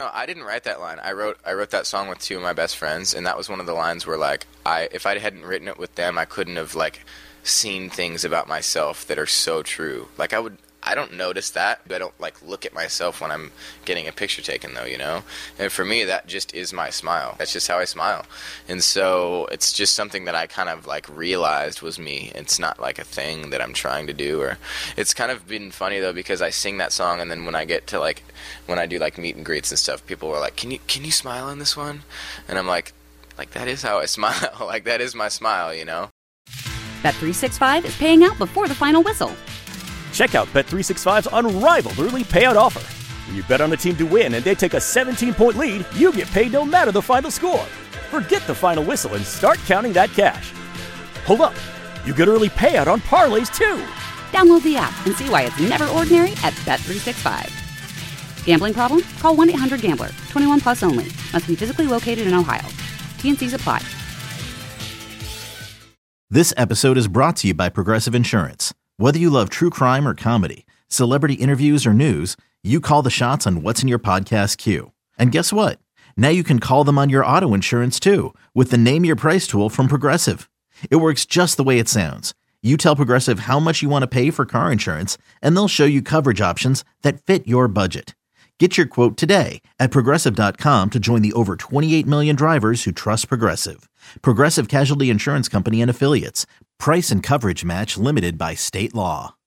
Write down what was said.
No, I didn't write that line. I wrote that song with two of my best friends, and that was one of the lines where like if I hadn't written it with them, I couldn't have like seen things about myself that are so true. Like I don't notice that. I don't like look at myself when I'm getting a picture taken though, you know? And for me that just is my smile. That's just how I smile. And so it's just something that I kind of like realized was me. It's not like a thing that I'm trying to do. Or it's kind of been funny though, because I sing that song and then when I get to like when I do like meet and greets and stuff, people are like, Can you smile in this one? And I'm like that is how I smile. Like that is my smile, you know? Bet365 is paying out before the final whistle. Check out Bet365's unrivaled early payout offer. When you bet on a team to win and they take a 17-point lead, you get paid no matter the final score. Forget the final whistle and start counting that cash. Hold up. You get early payout on parlays, too. Download the app and see why it's never ordinary at Bet365. Gambling problem? Call 1-800-GAMBLER. 21 plus only. Must be physically located in Ohio. T&Cs apply. This episode is brought to you by Progressive Insurance. Whether you love true crime or comedy, celebrity interviews or news, you call the shots on what's in your podcast queue. And guess what? Now you can call them on your auto insurance too with the Name Your Price tool from Progressive. It works just the way it sounds. You tell Progressive how much you want to pay for car insurance, and they'll show you coverage options that fit your budget. Get your quote today at Progressive.com to join the over 28 million drivers who trust Progressive. Progressive Casualty Insurance Company and Affiliates. Price and coverage match limited by state law.